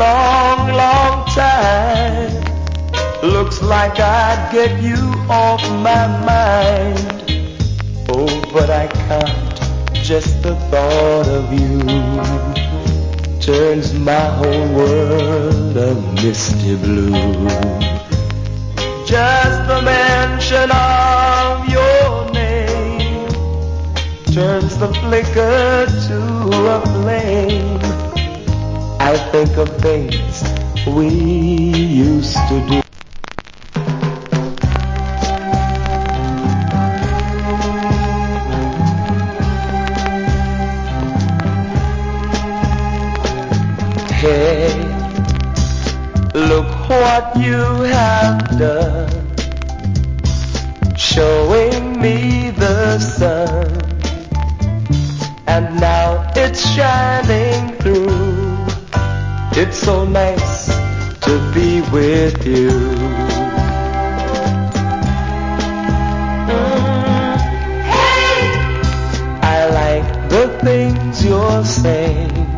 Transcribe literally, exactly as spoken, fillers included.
long, long time. Looks like I'd get you off my mind. Oh, but I can't, just the thought of you turns my whole world a misty blue. Just the mention of your name turns the flicker to a flame. I think of things we used to do. Hey, look what you have done, showing me the sun, and now it's shining through. It's so nice to be with you. Mm. Hey! I like the things you're saying,